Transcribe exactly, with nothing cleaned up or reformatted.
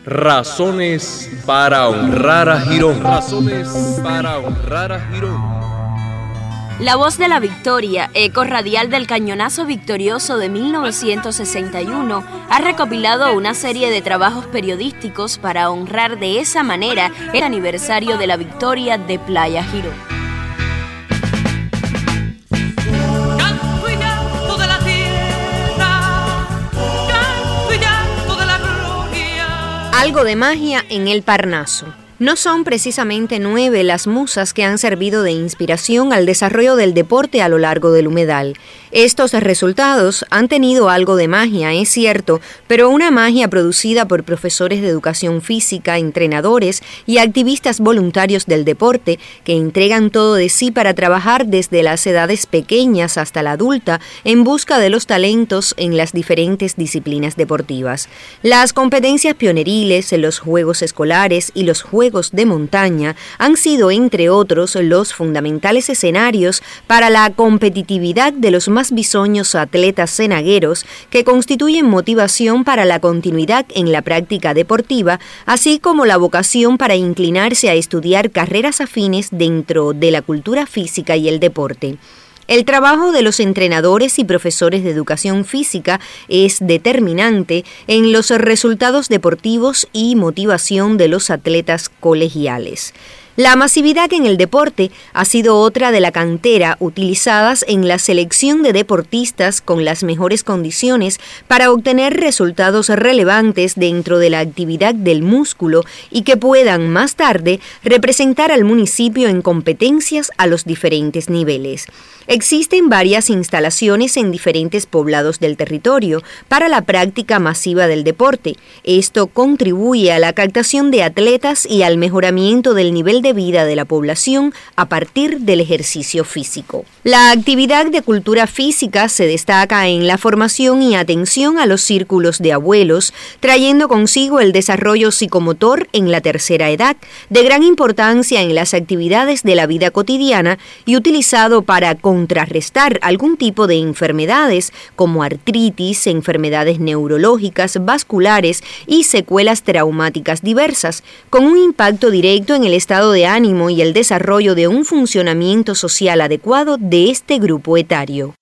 Razones para honrar a Girón. Razones para honrar a Girón. La Voz de la Victoria, eco radial del cañonazo victorioso de mil novecientos sesenta y uno, ha recopilado una serie de trabajos periodísticos para honrar de esa manera el aniversario de la victoria de Playa Girón. Algo de magia en el Parnaso. No son precisamente nueve las musas que han servido de inspiración al desarrollo del deporte a lo largo del humedal. Estos resultados han tenido algo de magia, es cierto, pero una magia producida por profesores de educación física, entrenadores y activistas voluntarios del deporte que entregan todo de sí para trabajar desde las edades pequeñas hasta la adulta en busca de los talentos en las diferentes disciplinas deportivas. Las competencias pioneriles, los juegos escolares y los juegos de montaña han sido, entre otros, los fundamentales escenarios para la competitividad de los más bisoños atletas cenagueros que constituyen motivación para la continuidad en la práctica deportiva, así como la vocación para inclinarse a estudiar carreras afines dentro de la cultura física y el deporte. El trabajo de los entrenadores y profesores de educación física es determinante en los resultados deportivos y motivación de los atletas colegiales. La masividad en el deporte ha sido otra de la cantera utilizadas en la selección de deportistas con las mejores condiciones para obtener resultados relevantes dentro de la actividad del músculo y que puedan más tarde representar al municipio en competencias a los diferentes niveles. Existen varias instalaciones en diferentes poblados del territorio para la práctica masiva del deporte. Esto contribuye a la captación de atletas y al mejoramiento del nivel de vida de la población a partir del ejercicio físico. La actividad de cultura física se destaca en la formación y atención a los círculos de abuelos, trayendo consigo el desarrollo psicomotor en la tercera edad, de gran importancia en las actividades de la vida cotidiana y utilizado para contrarrestar algún tipo de enfermedades como artritis, enfermedades neurológicas, vasculares y secuelas traumáticas diversas, con un impacto directo en el estado de ánimo y el desarrollo de un funcionamiento social adecuado de este grupo etario.